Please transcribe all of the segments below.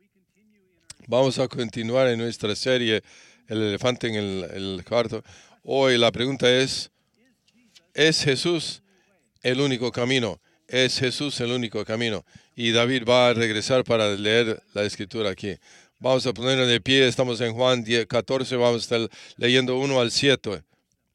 Vamos a continuar en nuestra serie El elefante en el cuarto. Hoy la pregunta ¿es Jesús el único camino? ¿Es Jesús el único camino? Y David va a regresar para leer la escritura aquí. Vamos a ponernos de pie. Estamos en Juan 14. Vamos a estar leyendo 1 al 7.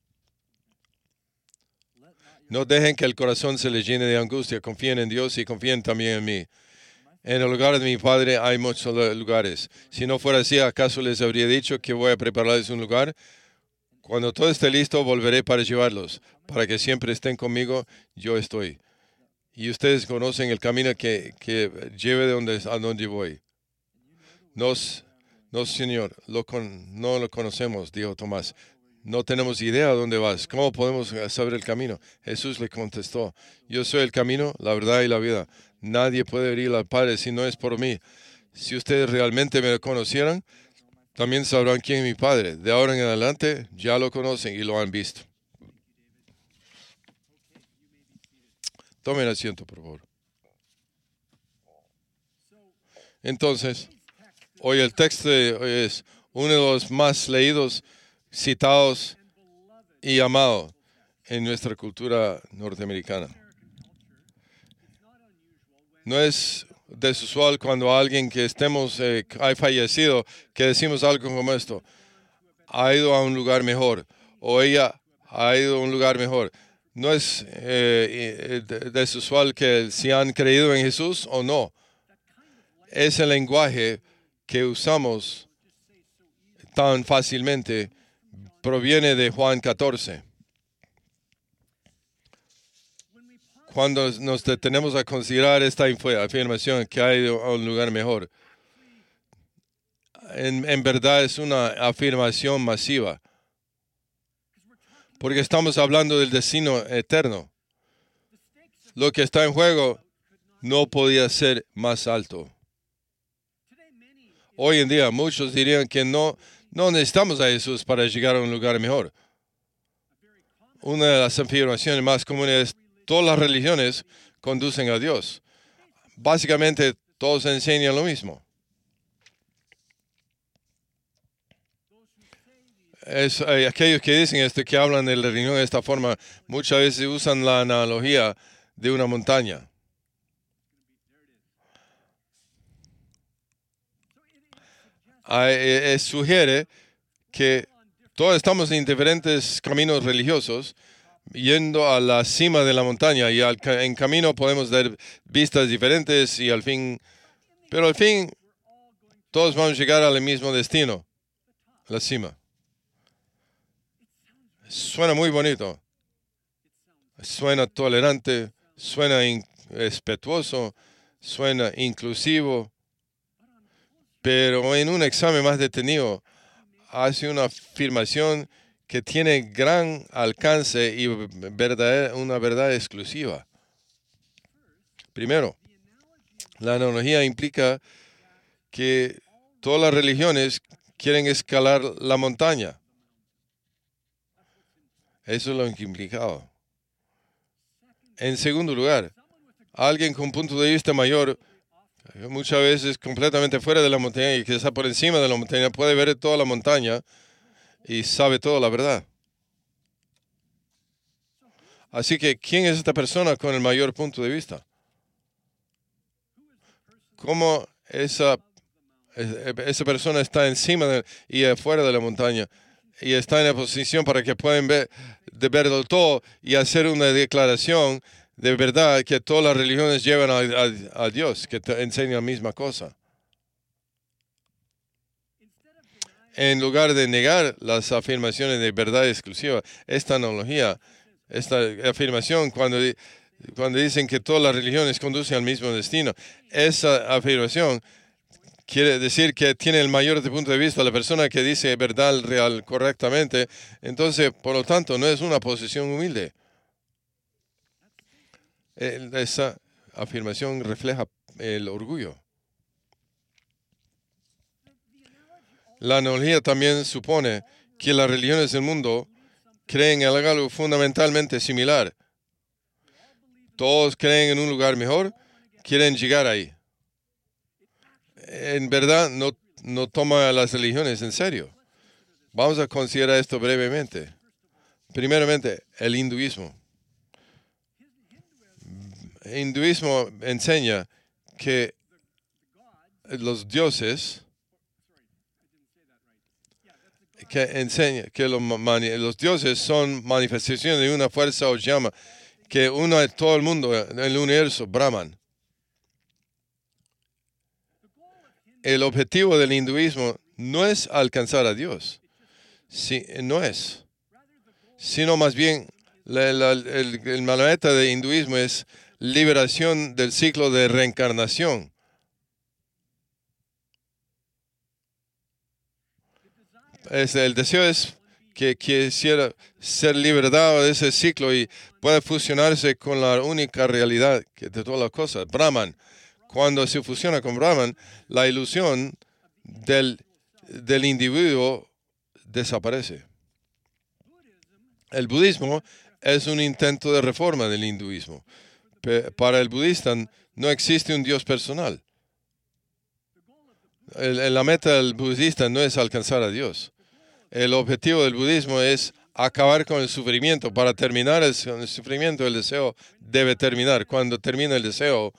No dejen que el corazón se les llene de angustia. Confíen en Dios y confíen también en mí. En el lugar de mi Padre hay muchos lugares. Si no fuera así, ¿acaso les habría dicho que voy a prepararles un lugar? Cuando todo esté listo, volveré para llevarlos, para que siempre estén conmigo, yo estoy. Y ustedes conocen el camino que lleve a donde voy. No, Señor, no lo conocemos, dijo Tomás. No tenemos idea a dónde vas. ¿Cómo podemos saber el camino? Jesús le contestó, yo soy el camino, la verdad y la vida. Nadie puede ir al Padre si no es por mí. Si ustedes realmente me conocieran, también sabrán quién es mi Padre. De ahora en adelante ya lo conocen y lo han visto. Tomen asiento, por favor. Entonces, hoy el texto es uno de los más leídos, citados y amados en nuestra cultura norteamericana. No es desusual cuando alguien que ha fallecido, que decimos algo como esto, ha ido a un lugar mejor, o ella ha ido a un lugar mejor. No es desusual que si han creído en Jesús o no. Es el lenguaje que usamos tan fácilmente, proviene de Juan 14. Cuando nos detenemos a considerar esta afirmación que ha ido a un lugar mejor, en verdad es una afirmación masiva, porque estamos hablando del destino eterno. Lo que está en juego no podía ser más alto. Hoy en día muchos dirían que no necesitamos a Jesús para llegar a un lugar mejor. Una de las afirmaciones más comunes es todas las religiones conducen a Dios. Básicamente todos enseñan lo mismo. Aquellos que dicen esto, que hablan de la religión de esta forma, muchas veces usan la analogía de una montaña. Sugiere que todos estamos en diferentes caminos religiosos, yendo a la cima de la montaña, y en camino podemos dar vistas diferentes pero al fin todos vamos a llegar al mismo destino, la cima. Suena muy bonito, suena tolerante, suena respetuoso, suena inclusivo, pero en un examen más detenido hace una afirmación que tiene gran alcance y una verdad exclusiva. Primero, la analogía implica que todas las religiones quieren escalar la montaña. Eso es lo que implicado. En segundo lugar, alguien con punto de vista mayor, muchas veces completamente fuera de la montaña y que está por encima de la montaña, puede ver toda la montaña y sabe toda la verdad. Así que, ¿quién es esta persona con el mayor punto de vista? ¿Cómo esa persona está encima y afuera de la montaña y está en la posición para que puedan ver todo y hacer una declaración de verdad que todas las religiones llevan a Dios, que te enseñan la misma cosa? En lugar de negar las afirmaciones de verdad exclusiva, esta analogía, esta afirmación, cuando dicen que todas las religiones conducen al mismo destino, esa afirmación quiere decir que tiene el mayor punto de vista la persona que dice verdad real correctamente. Entonces, por lo tanto, no es una posición humilde. Esa afirmación refleja el orgullo. La analogía también supone que las religiones del mundo creen en algo fundamentalmente similar. Todos creen en un lugar mejor, quieren llegar ahí. en verdad no toma las religiones en serio. Vamos a considerar esto brevemente. Primeramente, el hinduismo. El hinduismo enseña que los dioses, los dioses son manifestaciones de una fuerza o llama que une a todo el mundo, el universo, Brahman. El objetivo del hinduismo no es alcanzar a Dios, no es, sino más bien la meta del hinduismo es liberación del ciclo de reencarnación. El deseo es que quisiera ser liberado de ese ciclo y pueda fusionarse con la única realidad de todas las cosas, Brahman. Cuando se fusiona con Brahman, la ilusión del individuo desaparece. El budismo es un intento de reforma del hinduismo. Para el budista no existe un Dios personal. La meta del budista no es alcanzar a Dios. El objetivo del budismo es acabar con el sufrimiento. Para terminar el sufrimiento, el deseo debe terminar. Cuando termina el deseo,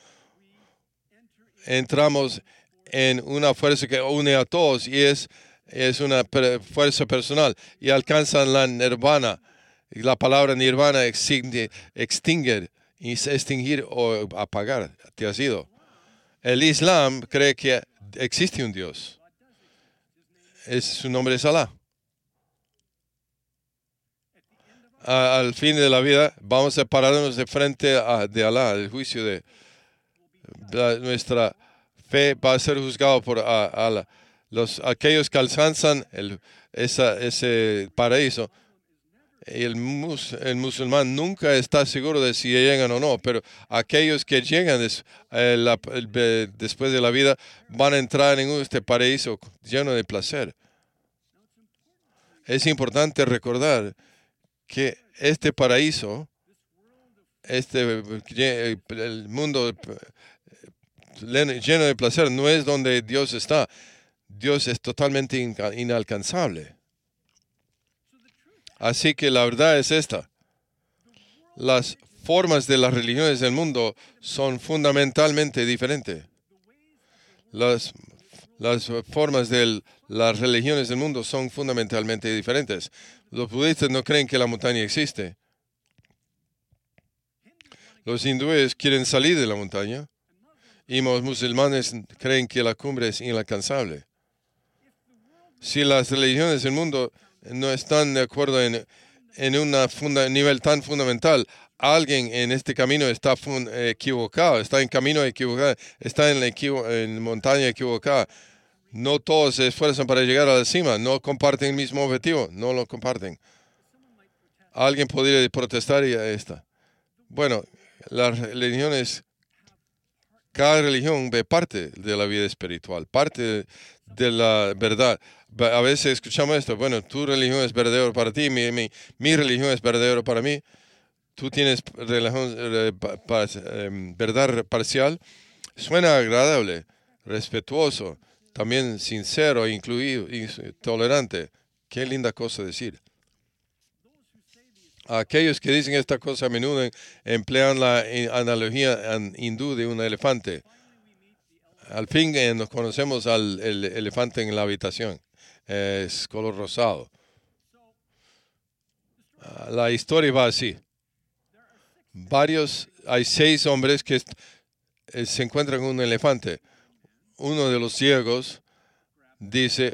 entramos en una fuerza que une a todos y es una fuerza personal y alcanzan la nirvana. La palabra nirvana extinguir o apagar. Te has ido. El Islam cree que existe un Dios. Su nombre es Alá. Al fin de la vida vamos a pararnos de frente de Alá, el juicio de nuestra fe va a ser juzgado por Alá. Aquellos que alcanzan ese paraíso, el musulmán nunca está seguro de si llegan o no, pero aquellos que llegan después de la vida van a entrar en este paraíso lleno de placer. Es importante recordar que este paraíso, el mundo lleno de placer, no es donde Dios está. Dios es totalmente inalcanzable. Así que la verdad es esta. Las formas de las religiones del mundo son fundamentalmente diferentes. Las formas de las religiones del mundo son fundamentalmente diferentes. Los budistas no creen que la montaña existe. Los hindúes quieren salir de la montaña y los musulmanes creen que la cumbre es inalcanzable. Si las religiones del mundo no están de acuerdo en un nivel tan fundamental, alguien en este camino está equivocado, está en camino equivocado, está en montaña equivocada. No todos se esfuerzan para llegar a la cima, no comparten el mismo objetivo, no lo comparten. Alguien podría protestar y esta. Bueno, las religiones, cada religión ve parte de la vida espiritual, parte de la verdad. A veces escuchamos esto, bueno, tu religión es verdadero para ti, mi religión es verdadero para mí. Tú tienes verdad parcial. Suena agradable, respetuoso, también sincero, incluido, tolerante. Qué linda cosa decir. Aquellos que dicen esta cosa a menudo emplean la analogía hindú de un elefante. Al fin nos conocemos al elefante en la habitación. Es color rosado. La historia va así. Hay 6 hombres que se encuentran con un elefante. Uno de los ciegos dice,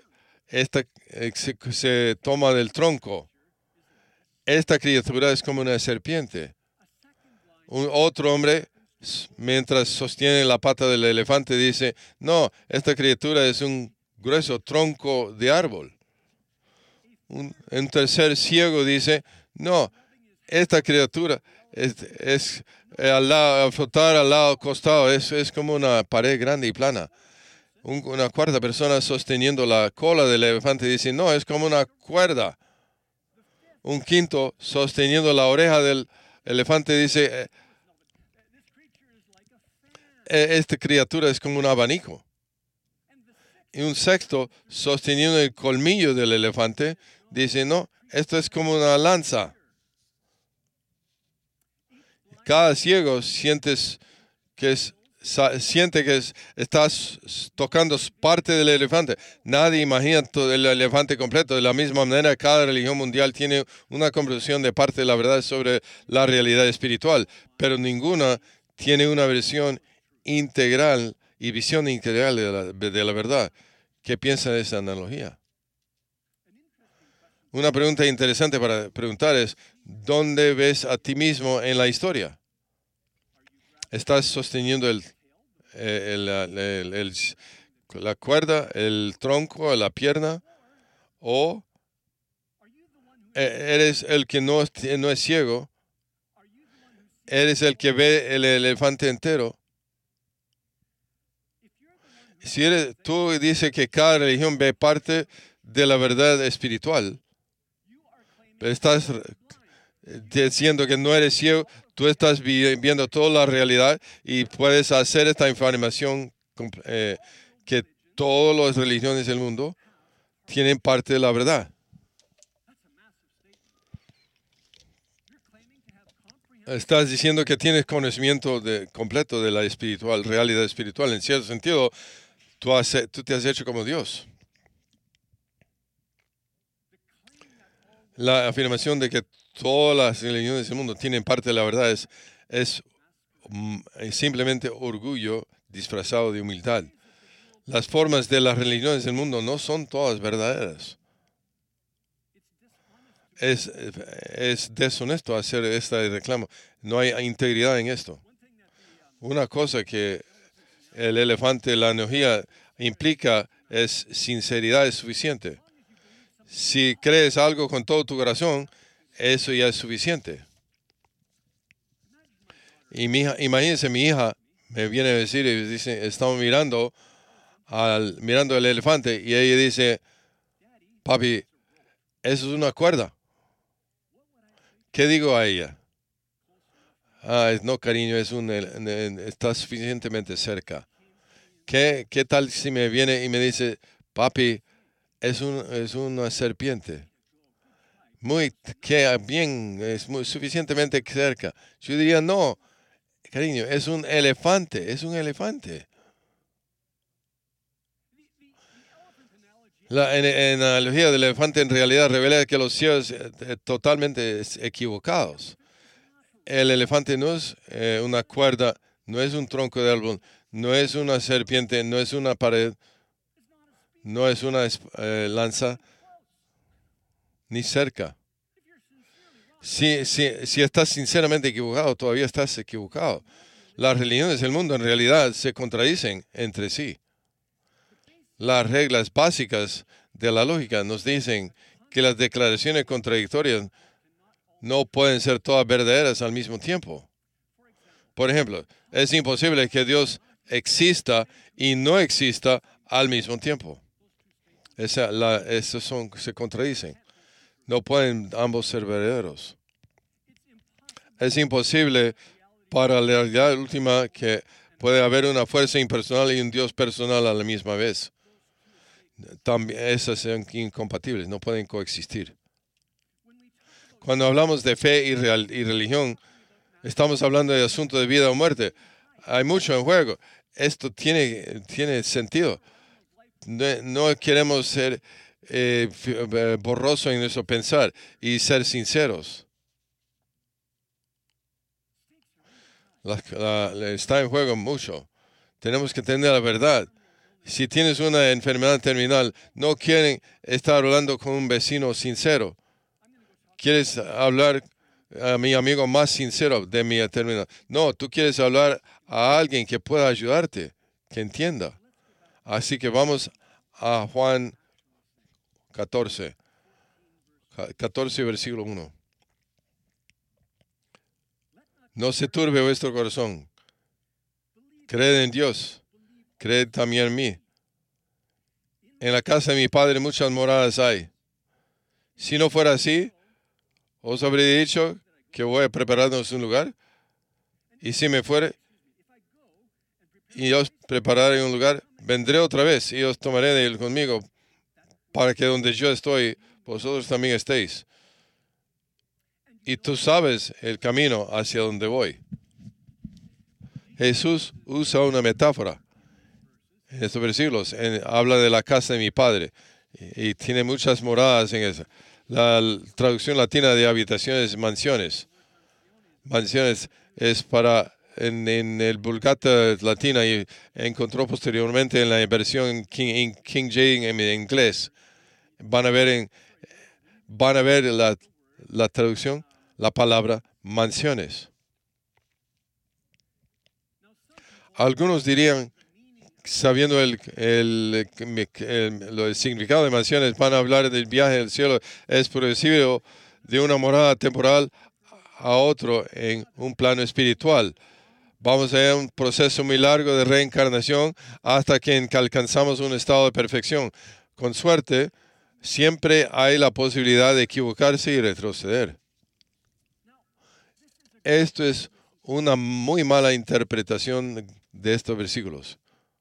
se toma del tronco. Esta criatura es como una serpiente. Otro hombre, mientras sostiene la pata del elefante, dice, no, esta criatura es un grueso tronco de árbol. Un tercer ciego dice, no, esta criatura es al flotar al lado costado, es como una pared grande y plana. Una cuarta persona sosteniendo la cola del elefante dice, no, es como una cuerda. Un quinto sosteniendo la oreja del elefante dice, esta criatura es como un abanico. Y un sexto, sosteniendo el colmillo del elefante, dice, no, esto es como una lanza. Cada ciego siente que estás tocando parte del elefante. Nadie imagina todo el elefante completo. De la misma manera, cada religión mundial tiene una comprensión de parte de la verdad sobre la realidad espiritual, pero ninguna tiene una versión integral y visión integral de la verdad. ¿Qué piensa de esa analogía? Una pregunta interesante para preguntar es, ¿dónde ves a ti mismo en la historia? ¿Estás sosteniendo la cuerda, el tronco, la pierna? ¿O eres el que no es ciego? ¿Eres el que ve el elefante entero? Si tú dices que cada religión ve parte de la verdad espiritual, pero estás diciendo que no eres ciego, tú estás viendo toda la realidad y puedes hacer esta información que todas las religiones del mundo tienen parte de la verdad. Estás diciendo que tienes conocimiento completo de la realidad espiritual. En cierto sentido, tú te has hecho como Dios. La afirmación de que todas las religiones del mundo tienen parte de la verdad es simplemente orgullo disfrazado de humildad. Las formas de las religiones del mundo no son todas verdaderas. Es deshonesto hacer este reclamo. No hay integridad en esto. Una cosa que el elefante, la analogía implica es sinceridad es suficiente. Si crees algo con todo tu corazón, eso ya es suficiente. Y imagínense, mi hija me viene a decir, y dice, estamos mirando el elefante, y ella dice, papi, eso es una cuerda. ¿Qué digo a ella? No, cariño, está suficientemente cerca. ¿Qué tal si me viene y me dice, papi, es una serpiente? Es suficientemente cerca. Yo diría, no, cariño, es un elefante, es un elefante. La analogía del elefante en realidad revela que los ciegos totalmente equivocados. El elefante no es una cuerda, no es un tronco de árbol, no es una serpiente, no es una pared, no es una lanza, ni cerca. Si estás sinceramente equivocado, todavía estás equivocado. Las religiones del mundo en realidad se contradicen entre sí. Las reglas básicas de la lógica nos dicen que las declaraciones contradictorias no pueden ser todas verdaderas al mismo tiempo. Por ejemplo, es imposible que Dios exista y no exista al mismo tiempo. Se contradicen. No pueden ambos ser verdaderos. Es imposible para la realidad última que puede haber una fuerza impersonal y un Dios personal a la misma vez. También esas son incompatibles, no pueden coexistir. Cuando hablamos de fe y religión, estamos hablando de asuntos de vida o muerte. Hay mucho en juego. Esto tiene sentido. No queremos ser borrosos en nuestro pensar y ser sinceros. Está en juego mucho. Tenemos que tener la verdad. Si tienes una enfermedad terminal, no quieren estar hablando con un vecino sincero. Quieres hablar a mi amigo más sincero de mi enfermedad. No, tú quieres hablar a alguien que pueda ayudarte, que entienda. Así que vamos a Juan 14, versículo 1. No se turbe vuestro corazón. Creed en Dios. Creed también en mí. En la casa de mi Padre muchas moradas hay. Si no fuera así, os habría dicho que voy a prepararnos un lugar. Y si me fuere y os prepararé un lugar, vendré otra vez y os tomaré de él conmigo, para que donde yo estoy, vosotros también estéis. Y tú sabes el camino hacia donde voy. Jesús usa una metáfora en estos versículos. Habla de la casa de mi Padre y tiene muchas moradas en esa. La traducción latina de habitaciones, mansiones. Mansiones es para, en el Vulgata latina, y encontró posteriormente en la versión King James en inglés. Van a ver la traducción, la palabra mansiones. Algunos dirían, sabiendo el significado de mansiones, van a hablar del viaje al cielo, es progresivo de una morada temporal a otro en un plano espiritual. Vamos a ver un proceso muy largo de reencarnación hasta que alcanzamos un estado de perfección. Con suerte, siempre hay la posibilidad de equivocarse y retroceder. Esto es una muy mala interpretación de estos versículos.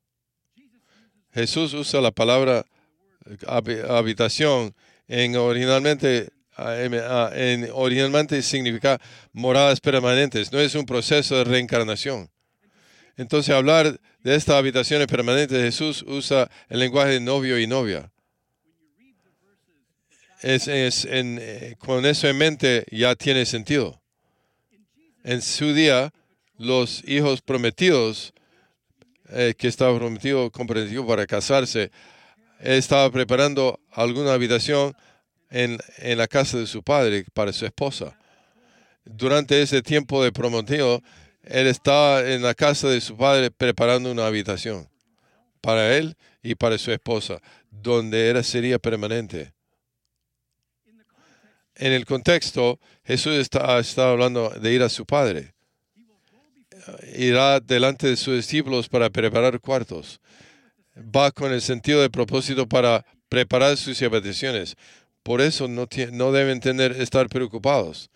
Jesús usa la palabra habitación originalmente significa moradas permanentes. No es un proceso de reencarnación. Entonces, hablar de estas habitaciones permanentes, Jesús usa el lenguaje de novio y novia. Con eso en mente ya tiene sentido. En su día, los hijos prometidos, que estaba comprometido para casarse, estaba preparando alguna habitación en la casa de su padre para su esposa. Durante ese tiempo de prometido, él estaba en la casa de su padre preparando una habitación para él y para su esposa, donde sería permanente. En el contexto, Jesús está hablando de ir a su Padre. Irá delante de sus discípulos para preparar cuartos. Va con el sentido de propósito para preparar sus habitaciones. Por eso no deben estar preocupados.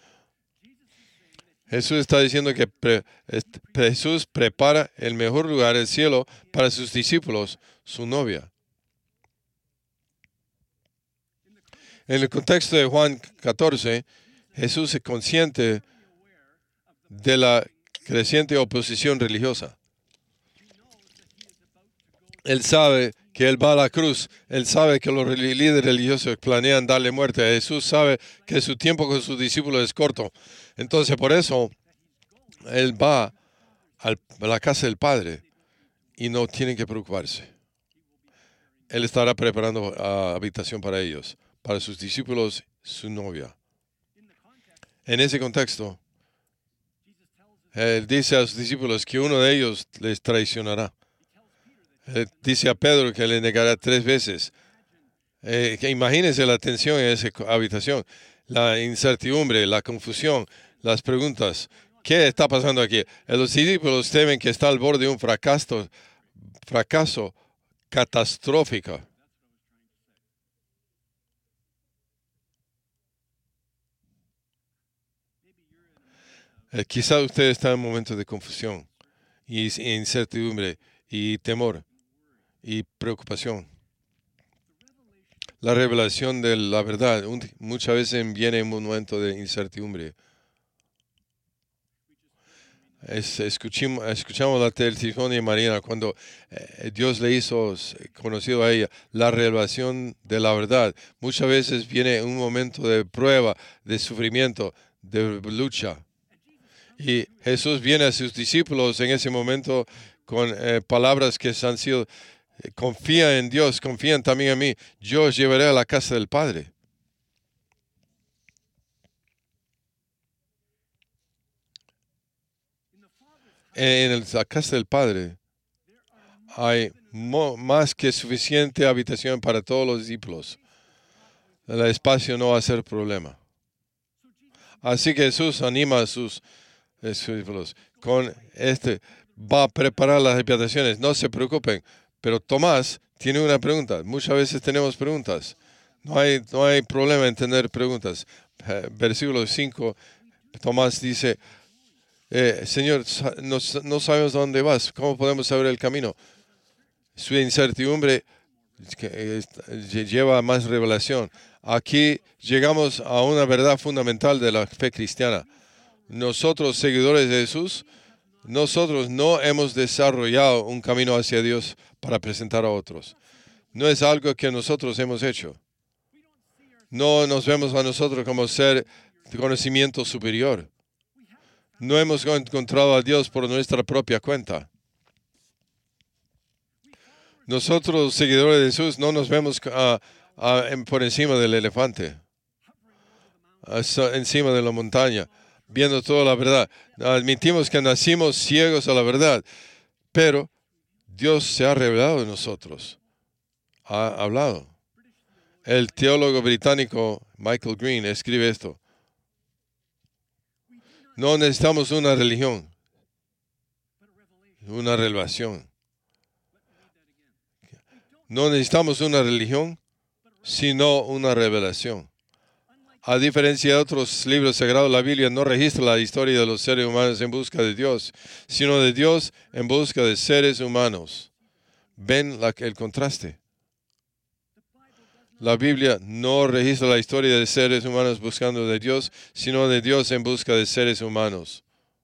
Jesús está diciendo que Jesús prepara el mejor lugar, el cielo, para sus discípulos, su novia. En el contexto de Juan 14, Jesús es consciente de la creciente oposición religiosa. Él sabe que Él va a la cruz. Él sabe que los líderes religiosos planean darle muerte. Jesús sabe que su tiempo con sus discípulos es corto. Entonces, por eso, Él va a la casa del Padre y no tiene que preocuparse. Él estará preparando habitación para ellos, para sus discípulos, su novia. En ese contexto, Él dice a sus discípulos que uno de ellos les traicionará. Él dice a Pedro que le negará 3 veces. Que imagínense la tensión en esa habitación, la incertidumbre, la confusión, las preguntas. ¿Qué está pasando aquí? Los discípulos temen que está al borde de un fracaso catastrófico. Quizá usted está en momentos de confusión y incertidumbre y temor y preocupación. La revelación de la verdad muchas veces viene en un momento de incertidumbre. Escuchamos la testimonio de María cuando Dios le hizo conocido a ella la revelación de la verdad. Muchas veces viene un momento de prueba, de sufrimiento, de lucha. Y Jesús viene a sus discípulos en ese momento con palabras que han sido, confía en Dios, confían también en mí. Yo os llevaré a la casa del Padre. En la casa del Padre hay más que suficiente habitación para todos los discípulos. El espacio no va a ser problema. Así que Jesús anima a sus discípulos con va a preparar las habitaciones. No se preocupen. Pero Tomás tiene una pregunta. Muchas veces tenemos preguntas. No hay problema en tener preguntas. Versículo 5, Tomás dice, Señor, no sabemos dónde vas. ¿Cómo podemos saber el camino? Su incertidumbre lleva a más revelación. Aquí llegamos a una verdad fundamental de la fe cristiana. Nosotros, seguidores de Jesús, nosotros no hemos desarrollado un camino hacia Dios para presentar a otros. No es algo que nosotros hemos hecho. No nos vemos a nosotros como ser de conocimiento superior. No hemos encontrado a Dios por nuestra propia cuenta. Nosotros, seguidores de Jesús, no nos vemos por encima del elefante, encima de la montaña, viendo toda la verdad. Admitimos que nacimos ciegos a la verdad, pero Dios se ha revelado en nosotros. Ha hablado. El teólogo británico Michael Green escribe esto. No necesitamos una religión, una revelación. No necesitamos una religión, sino una revelación. A diferencia de otros libros sagrados, la Biblia no registra la historia de los seres humanos en busca de Dios, sino de Dios en busca de seres humanos. ¿Ven el contraste? La Biblia no registra la historia de seres humanos buscando de Dios, sino de Dios en busca de seres humanos.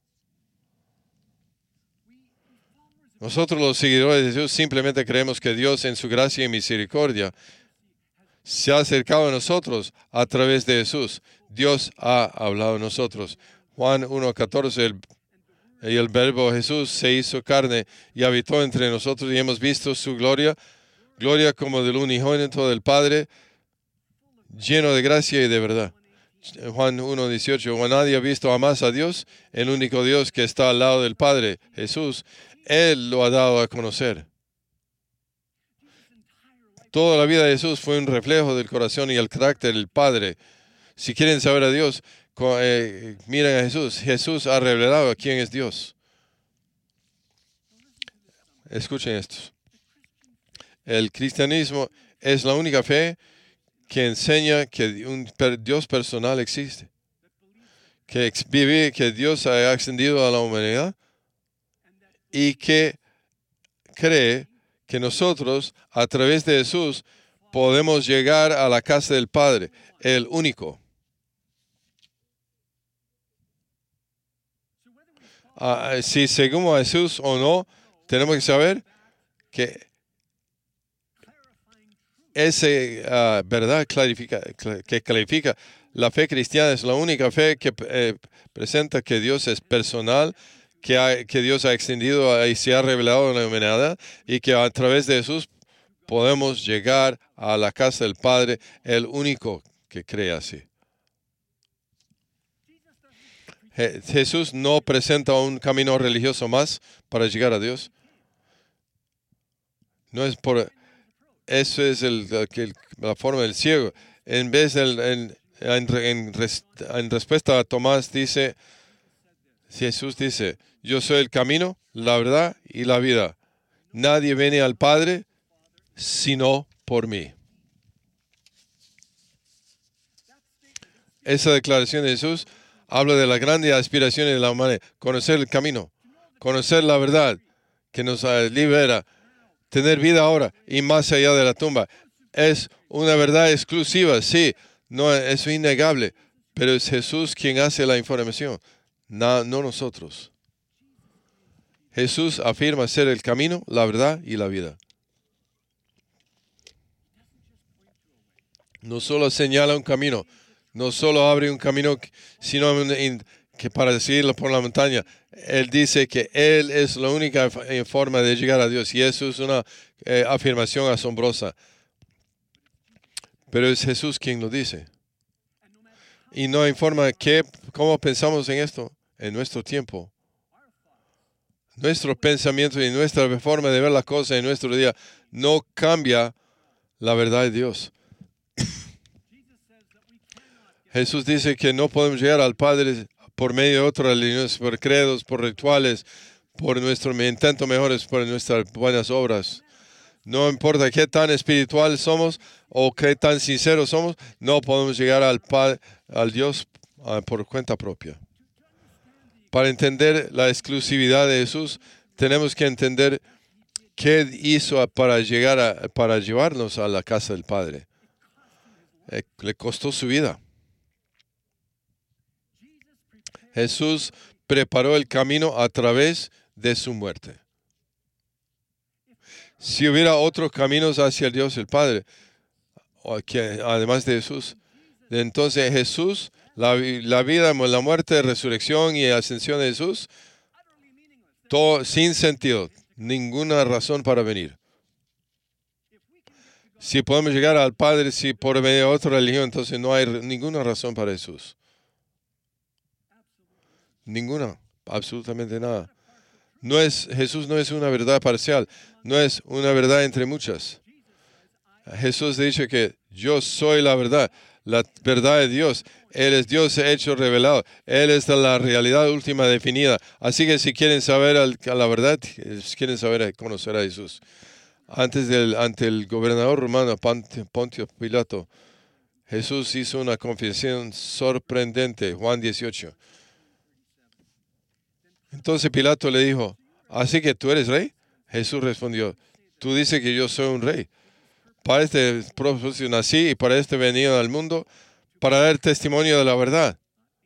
Nosotros los seguidores de Jesús simplemente creemos que Dios en su gracia y misericordia se ha acercado a nosotros a través de Jesús. Dios ha hablado a nosotros. Juan 1:14, y el verbo Jesús se hizo carne y habitó entre nosotros y hemos visto su gloria, gloria como del unigénito del Padre, lleno de gracia y de verdad. Juan 1:18, nadie ha visto jamás a Dios, el único Dios que está al lado del Padre, Jesús. Él lo ha dado a conocer. Toda la vida de Jesús fue un reflejo del corazón y el carácter del Padre. Si quieren saber a Dios, miren a Jesús. Jesús ha revelado quién es Dios. Escuchen esto. El cristianismo es la única fe que enseña que un Dios personal existe. Que vive, que Dios ha ascendido a la humanidad y que cree que nosotros, a través de Jesús, podemos llegar a la casa del Padre, el único. Si seguimos a Jesús o no, tenemos que saber que esa verdad que clarifica la fe cristiana es la única fe que presenta que Dios es personal, que Dios ha extendido y se ha revelado en la humanidad y que a través de Jesús podemos llegar a la casa del Padre, el único que cree así. Jesús no presenta un camino religioso más para llegar a Dios. No es por... Eso es la forma del ciego. En vez en respuesta a Tomás dice, Jesús dice, yo soy el camino, la verdad y la vida. Nadie viene al Padre sino por mí. Esa declaración de Jesús habla de las grandes aspiraciones de la humanidad. Conocer el camino, conocer la verdad que nos libera, tener vida ahora y más allá de la tumba. Es una verdad exclusiva, sí, no es innegable, pero es Jesús quien hace la información, no nosotros. Jesús afirma ser el camino, la verdad y la vida. No solo señala un camino, no solo abre un camino, sino que para seguirlo por la montaña. Él dice que Él es la única forma de llegar a Dios y eso es una afirmación asombrosa. Pero es Jesús quien lo dice. Y no hay forma cómo pensamos en esto en nuestro tiempo. Nuestro pensamiento y nuestra forma de ver las cosas en nuestro día no cambia la verdad de Dios. Jesús dice que no podemos llegar al Padre por medio de otras religiones, por credos, por rituales, por nuestro intento mejores, por nuestras buenas obras. No importa qué tan espirituales somos o qué tan sinceros somos, no podemos llegar al Dios por cuenta propia. Para entender la exclusividad de Jesús, tenemos que entender qué hizo para llevarnos a la casa del Padre. Le costó su vida. Jesús preparó el camino a través de su muerte. Si hubiera otros caminos hacia Dios el Padre, además de Jesús, entonces Jesús, la vida, la muerte, resurrección y ascensión de Jesús, todo sin sentido, ninguna razón para venir. Si podemos llegar al Padre si por medio de otra religión, entonces no hay ninguna razón para Jesús. Ninguna, absolutamente nada. Jesús no es una verdad parcial, no es una verdad entre muchas. Jesús dice que yo soy la verdad de Dios. Él es Dios hecho revelado. Él es la realidad última definida. Así que si quieren saber la verdad, quieren conocer a Jesús. Ante el gobernador romano Poncio Pilato, Jesús hizo una confesión sorprendente, Juan 18. Entonces Pilato le dijo, ¿así que tú eres rey? Jesús respondió, tú dices que yo soy un rey. Para este propósito nací y para este venido al mundo, para dar testimonio de la verdad.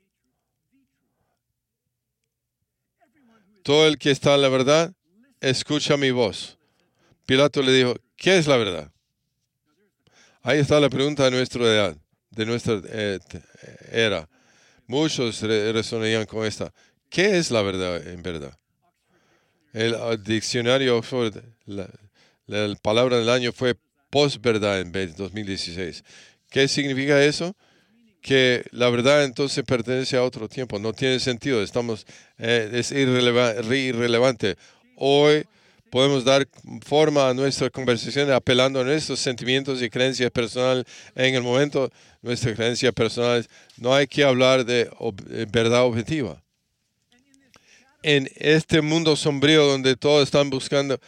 Todo el que está en la verdad, escucha mi voz. Pilato le dijo, ¿qué es la verdad? Ahí está la pregunta de nuestra edad, de nuestra era. Muchos resonarían con esta. ¿Qué es la verdad en verdad? El diccionario Oxford, la palabra del año fue posverdad en 2016. ¿Qué significa eso? Que la verdad entonces pertenece a otro tiempo. No tiene sentido. Es irrelevante. Hoy podemos dar forma a nuestra conversación apelando a nuestros sentimientos y creencias personales. En el momento, nuestras creencias personales, no hay que hablar de verdad objetiva. En este mundo sombrío donde todos están buscando,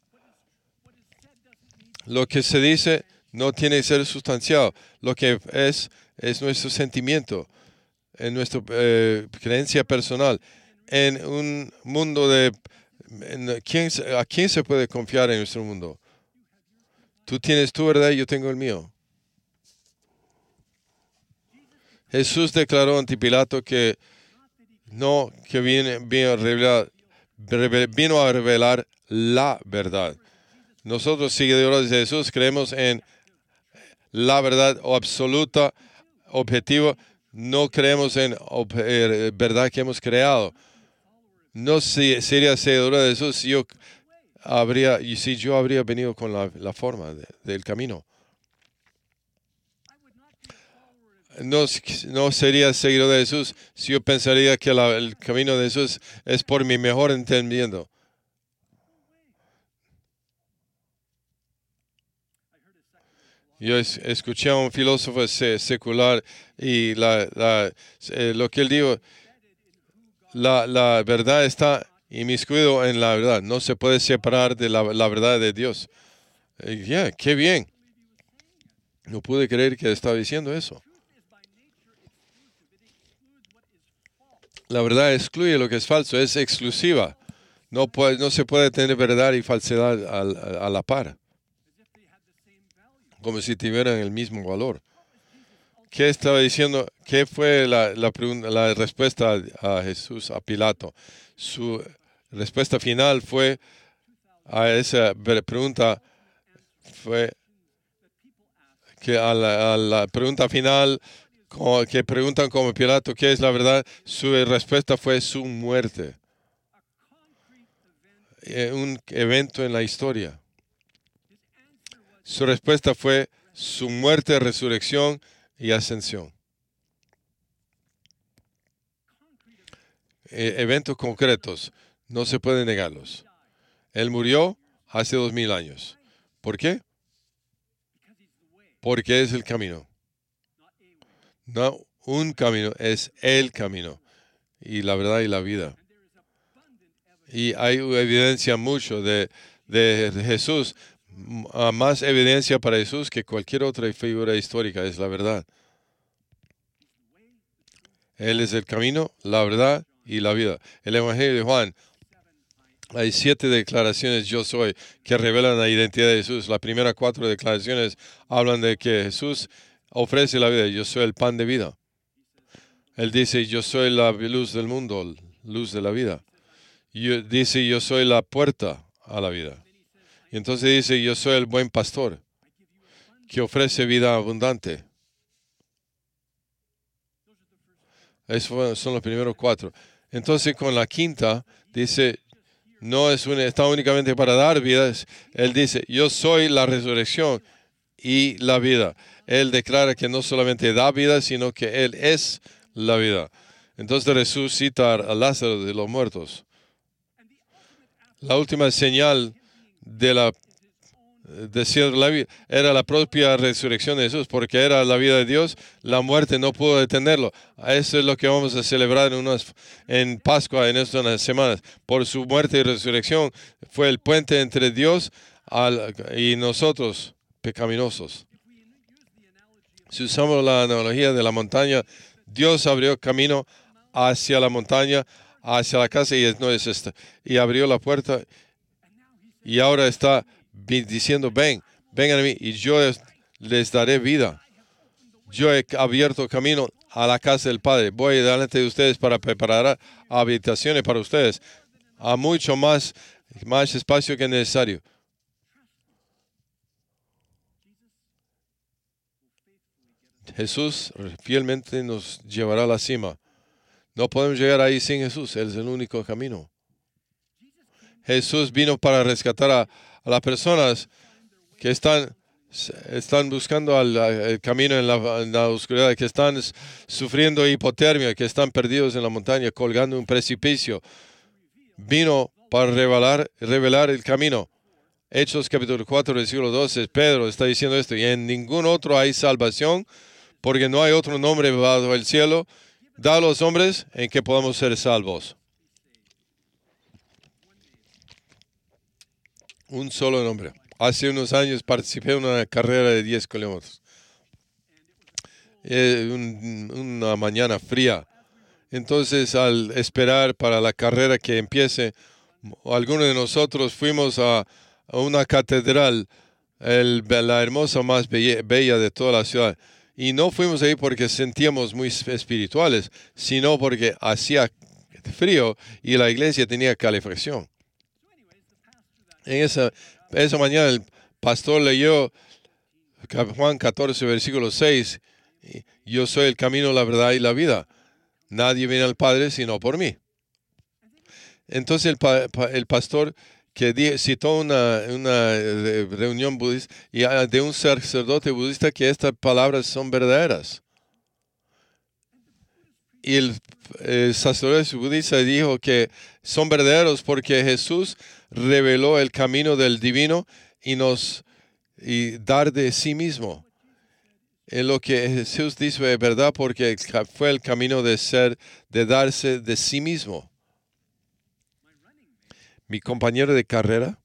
lo que se dice no tiene que ser sustanciado. Lo que es nuestro sentimiento, en nuestra creencia personal. En un mundo ¿a quién se puede confiar en nuestro mundo? Tú tienes tu verdad y yo tengo el mío. Jesús declaró ante Pilato que vino a revelar la verdad. Nosotros, seguidores de Jesús, creemos en la verdad absoluta, objetiva. No creemos en verdad que hemos creado. No sería seguidora de Jesús si yo habría venido con la forma del camino. No sería seguidor de Jesús si yo pensaría que el camino de Jesús es por mi mejor entendiendo. Yo escuché a un filósofo secular y lo que él dijo, la verdad está inmiscuido en la verdad. No se puede separar de la verdad de Dios. ¡Qué bien! No pude creer que estaba diciendo eso. La verdad excluye lo que es falso, es exclusiva. No se puede tener verdad y falsedad a la par, como si tuvieran el mismo valor. ¿Qué estaba diciendo? ¿Qué fue la respuesta a Jesús, a Pilato? Su respuesta final fue a esa pregunta, fue que a la pregunta final, que preguntan como Pilato, ¿qué es la verdad? Su respuesta fue su muerte. Un evento en la historia. Su respuesta fue su muerte, resurrección y ascensión. Eventos concretos, no se puede negarlos. Él murió hace 2000 años. ¿Por qué? Porque es el camino. No un camino, es el camino. Y la verdad y la vida. Y hay evidencia mucho de Jesús. Más evidencia para Jesús que cualquier otra figura histórica, es la verdad. Él es el camino, la verdad y la vida. El Evangelio de Juan, hay 7 declaraciones yo soy que revelan la identidad de Jesús. Las primeras 4 declaraciones hablan de que Jesús ofrece la vida. Yo soy el pan de vida. Él dice, yo soy la luz del mundo, luz de la vida. Dice, yo soy la puerta a la vida. Y entonces dice, yo soy el buen pastor que ofrece vida abundante. Esos son los primeros 4. Entonces con la quinta dice, no está únicamente para dar vida. Él dice, yo soy la resurrección y la vida. Él declara que no solamente da vida, sino que Él es la vida. Entonces resucita a Lázaro de los muertos. La última señal de la vida era la propia resurrección de Jesús, porque era la vida de Dios. La muerte no pudo detenerlo. Eso es lo que vamos a celebrar en Pascua en estas semanas. Por su muerte y resurrección fue el puente entre Dios y nosotros, pecaminosos. Si usamos la analogía de la montaña, Dios abrió camino hacia la montaña, hacia la casa, y abrió la puerta, y ahora está diciendo, vengan a mí, y yo les daré vida. Yo he abierto camino a la casa del Padre. Voy delante de ustedes para preparar habitaciones para ustedes, a mucho más espacio que necesario. Jesús fielmente nos llevará a la cima. No podemos llegar ahí sin Jesús. Él es el único camino. Jesús vino para rescatar a las personas que están buscando el camino en la oscuridad, que están sufriendo hipotermia, que están perdidos en la montaña, colgando un precipicio. Vino para revelar el camino. Hechos capítulo 4, versículo 12, Pedro está diciendo esto, y en ningún otro hay salvación, porque no hay otro nombre bajo el cielo dado a los hombres en que podamos ser salvos. Un solo nombre. Hace unos años participé en una carrera de 10 kilómetros. Una mañana fría. Entonces, al esperar para la carrera que empiece, algunos de nosotros fuimos a una catedral, la hermosa más bella de toda la ciudad. Y no fuimos ahí porque sentíamos muy espirituales, sino porque hacía frío y la iglesia tenía calefacción. En esa mañana el pastor leyó Juan 14, versículo 6. Yo soy el camino, la verdad y la vida. Nadie viene al Padre sino por mí. Entonces el pastor que citó una reunión budista y de un sacerdote budista que estas palabras son verdaderas. Y el sacerdote budista dijo que son verdaderos porque Jesús reveló el camino del divino y dar de sí mismo. En lo que Jesús dice es verdad porque fue el camino de darse de sí mismo. Mi compañero de carrera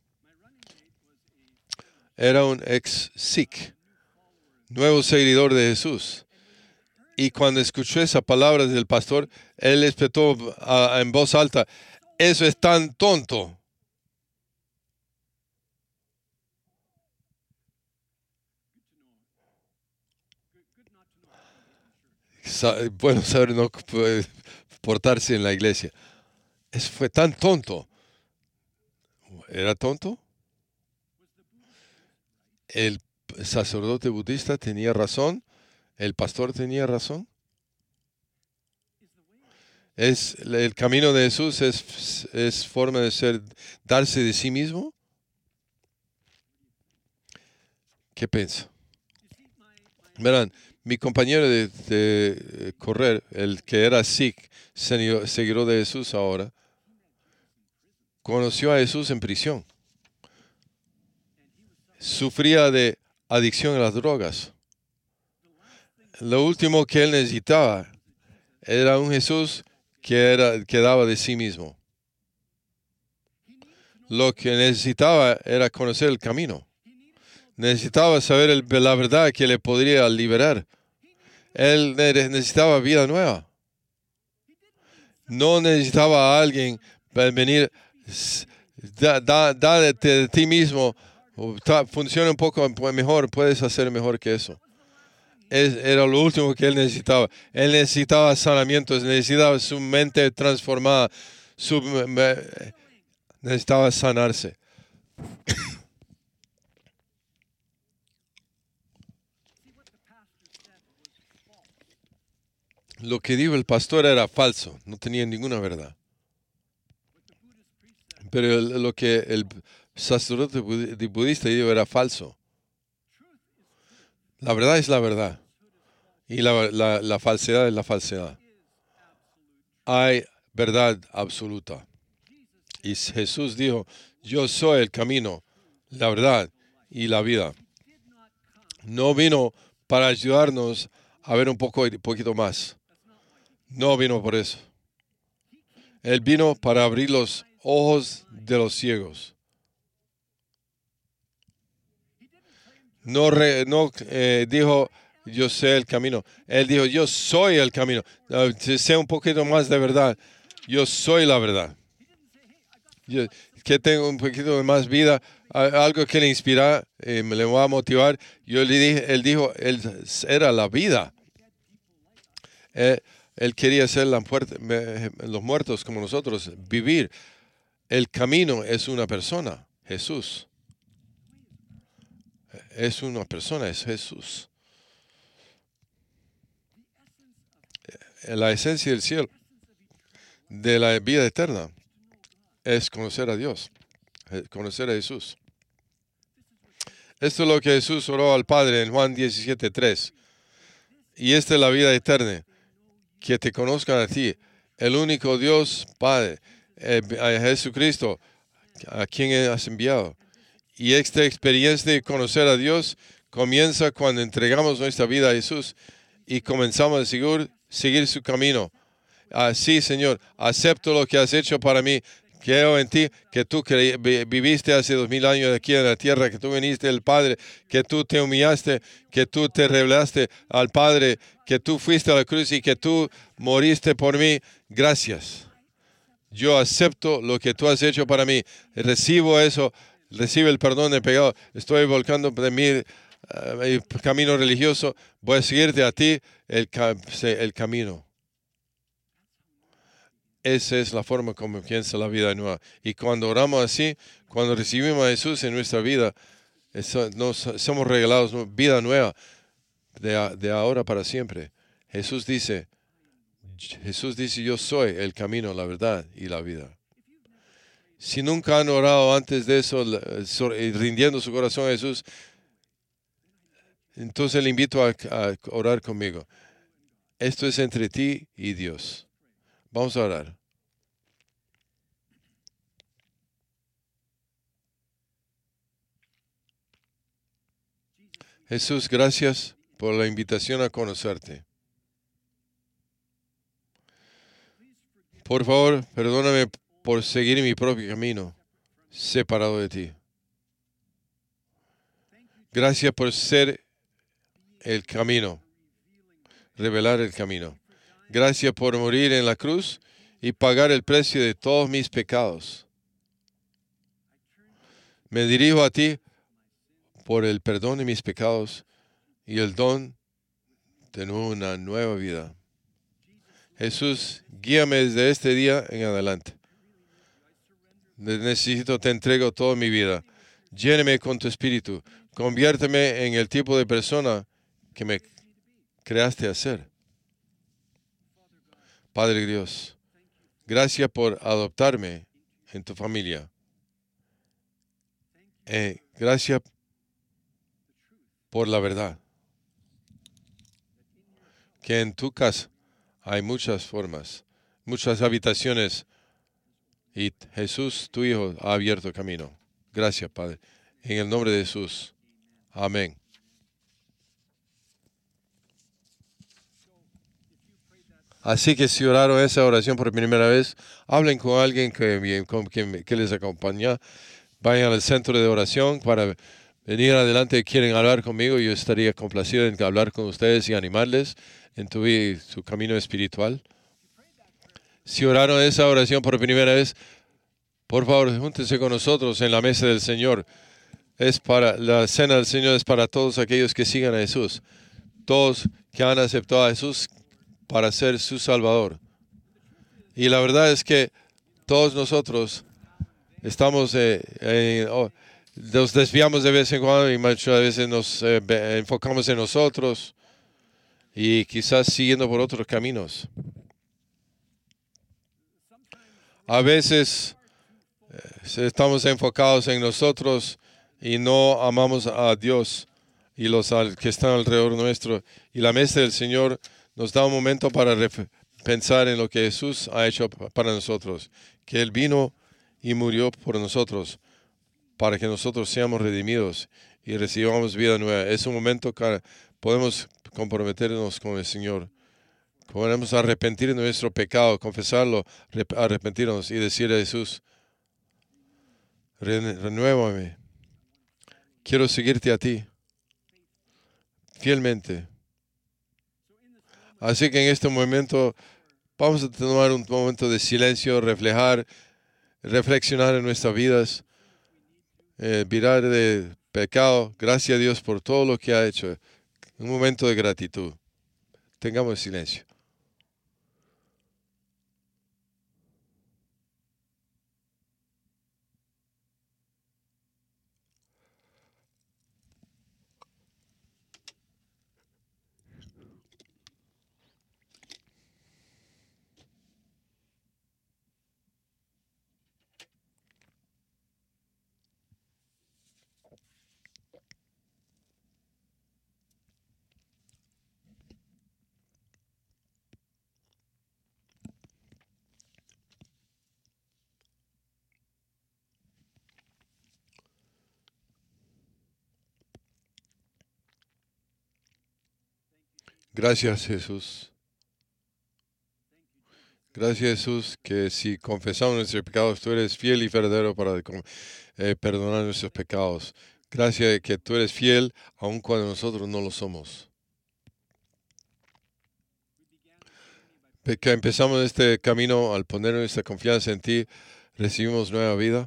era un ex-Sikh, nuevo seguidor de Jesús. Y cuando escuchó esas palabras del pastor, él espetó en voz alta, eso es tan tonto. Bueno saber no portarse en la iglesia. Eso fue tan tonto. ¿Era tonto? El sacerdote budista tenía razón. El pastor tenía razón. El camino de Jesús es forma de darse de sí mismo. ¿Qué piensa? Verán, mi compañero de correr, el que era Sikh, seguidor de Jesús ahora, conoció a Jesús en prisión. Sufría de adicción a las drogas. Lo último que él necesitaba era un Jesús que daba de sí mismo. Lo que necesitaba era conocer el camino. Necesitaba saber la verdad que le podría liberar. Él necesitaba vida nueva. No necesitaba a alguien para venir. Da de ti mismo. Funciona un poco mejor. Puedes hacer mejor que eso. Era lo último que él necesitaba. Él necesitaba sanamientos. Necesitaba su mente transformada. Necesitaba sanarse. Lo que dijo el pastor era falso, no tenía ninguna verdad. Pero lo que el sacerdote budista dijo era falso. La verdad es la verdad. Y la falsedad es la falsedad. Hay verdad absoluta. Y Jesús dijo, yo soy el camino, la verdad y la vida. No vino para ayudarnos a ver un poquito más. No vino por eso. Él vino para abrir los ojos de los ciegos. No dijo, yo sé el camino. Él dijo, yo soy el camino. Sé un poquito más de verdad. Yo soy la verdad. Que tengo un poquito de más vida, algo que le inspira, me le va a motivar. Yo le dije, él dijo, él era la vida. Él quería ser los muertos como nosotros, vivir. El camino es una persona, Jesús. Es una persona, es Jesús. La esencia del cielo, de la vida eterna, es conocer a Dios, conocer a Jesús. Esto es lo que Jesús oró al Padre en Juan 17:3. Y esta es la vida eterna, que te conozcan a ti, el único Dios Padre, a Jesucristo, a quien has enviado. Y esta experiencia de conocer a Dios comienza cuando entregamos nuestra vida a Jesús y comenzamos a seguir su camino. Así, Señor, acepto lo que has hecho para mí. Creo en ti, que tú viviste hace 2000 años aquí en la tierra, que tú viniste del Padre, que tú te humillaste, que tú te revelaste al Padre, que tú fuiste a la cruz y que tú moriste por mí. Gracias. Yo acepto lo que tú has hecho para mí. Recibo eso. Recibe el perdón del pecado. Estoy volcando de mí el camino religioso. Voy a seguirte a ti el camino. Esa es la forma como piensa la vida nueva. Y cuando oramos así, cuando recibimos a Jesús en nuestra vida, somos regalados vida nueva de ahora para siempre. Jesús dice, yo soy el camino, la verdad y la vida. Si nunca han orado antes de eso, rindiendo su corazón a Jesús, entonces le invito a orar conmigo. Esto es entre ti y Dios. Vamos a orar. Jesús, gracias por la invitación a conocerte. Por favor, perdóname por seguir mi propio camino, separado de ti. Gracias por ser el camino, revelar el camino. Gracias por morir en la cruz y pagar el precio de todos mis pecados. Me dirijo a ti por el perdón de mis pecados y el don de una nueva vida. Jesús, guíame desde este día en adelante. Te entrego toda mi vida. Lléname con tu espíritu. Conviérteme en el tipo de persona que me creaste a ser. Padre Dios, gracias por adoptarme en tu familia. Gracias por la verdad. Que en tu casa hay muchas formas, muchas habitaciones, y Jesús, tu Hijo, ha abierto camino. Gracias, Padre. En el nombre de Jesús. Amén. Así que si oraron esa oración por primera vez, hablen con alguien que les acompaña. Vayan al centro de oración para venir adelante. Quieren hablar conmigo, yo estaría complacido en hablar con ustedes y animarles en su camino espiritual. Si oraron esa oración por primera vez, por favor, júntense con nosotros en la mesa del Señor. La cena del Señor es para todos aquellos que sigan a Jesús. Todos que han aceptado a Jesús para ser su Salvador. Y la verdad es que todos nosotros estamos, nos desviamos de vez en cuando y muchas veces nos enfocamos en nosotros y quizás siguiendo por otros caminos. A veces estamos enfocados en nosotros y no amamos a Dios y los que están alrededor nuestro. Y la mesa del Señor nos da un momento para pensar en lo que Jesús ha hecho para nosotros, que Él vino y murió por nosotros, para que nosotros seamos redimidos y recibamos vida nueva. Es un momento que podemos comprometernos con el Señor. Podemos arrepentir de nuestro pecado, confesarlo, arrepentirnos y decirle a Jesús, renuévame. Quiero seguirte a ti fielmente. Así que en este momento vamos a tomar un momento de silencio, reflexionar en nuestras vidas, virar de pecado. Gracias a Dios por todo lo que ha hecho. Un momento de gratitud. Tengamos silencio. Gracias, Jesús. Gracias, Jesús, que si confesamos nuestros pecados, tú eres fiel y verdadero para perdonar nuestros pecados. Gracias que tú eres fiel aun cuando nosotros no lo somos. Que empezamos este camino al poner nuestra confianza en ti, recibimos nueva vida.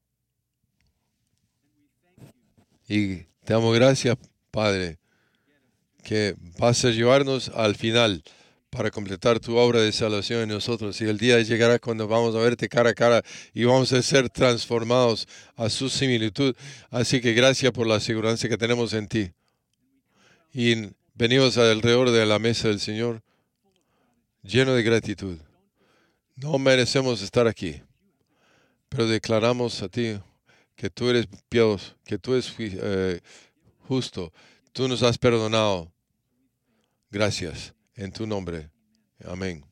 Y te damos gracias, Padre, que vas a llevarnos al final para completar tu obra de salvación en nosotros. Y el día llegará cuando vamos a verte cara a cara y vamos a ser transformados a su similitud. Así que gracias por la seguridad que tenemos en ti. Y venimos alrededor de la mesa del Señor lleno de gratitud. No merecemos estar aquí, pero declaramos a ti que tú eres piadoso, que tú eres justo. Tú nos has perdonado. Gracias. En tu nombre. Amén.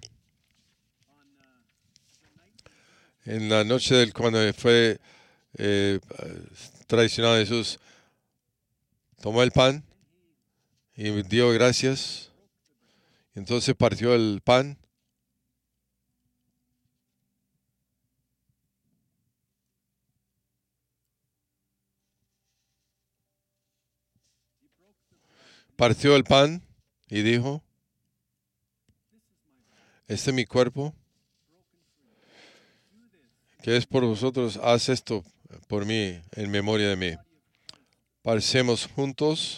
En la noche cuando fue traicionado Jesús, tomó el pan y dio gracias. Entonces partió el pan. Partió el pan y dijo, este es mi cuerpo, que es por vosotros, haz esto por mí, en memoria de mí. Parecemos juntos.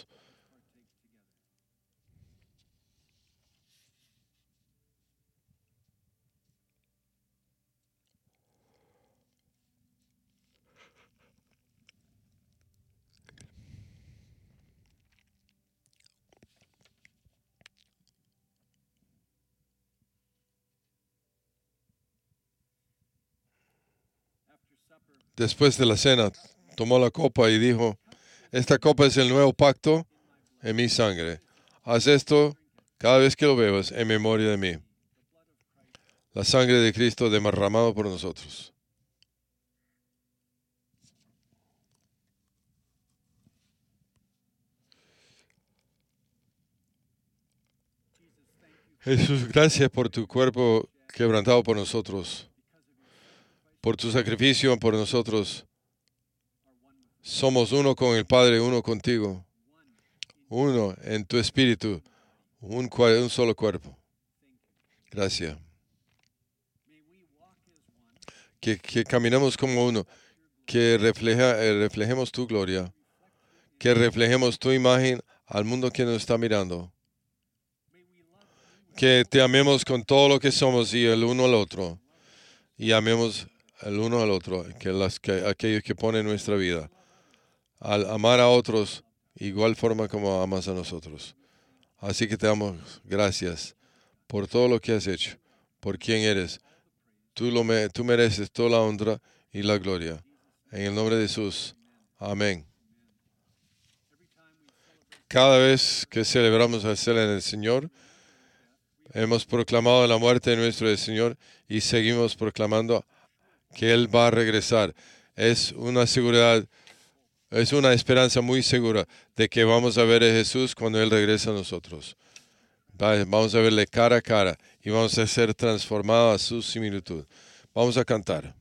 Después de la cena, tomó la copa y dijo, esta copa es el nuevo pacto en mi sangre. Haz esto cada vez que lo bebas en memoria de mí. La sangre de Cristo derramado por nosotros. Jesús, gracias por tu cuerpo quebrantado por nosotros, por tu sacrificio por nosotros. Somos uno con el Padre, uno contigo, uno en tu espíritu, un solo cuerpo. Gracias. que caminemos como uno, que reflejemos tu gloria, que reflejemos tu imagen al mundo que nos está mirando. Que te amemos con todo lo que somos y el uno al otro. Y amemos el uno al otro, aquellos que ponen nuestra vida. Al amar a otros, igual forma como amas a nosotros. Así que te damos gracias por todo lo que has hecho, por quien eres. Tú mereces toda la honra y la gloria. En el nombre de Jesús. Amén. Cada vez que celebramos la cena del Señor, hemos proclamado la muerte de nuestro Señor y seguimos proclamando que Él va a regresar. Es una seguridad, es una esperanza muy segura de que vamos a ver a Jesús cuando Él regresa a nosotros. Vamos a verle cara a cara y vamos a ser transformados a su similitud. Vamos a cantar.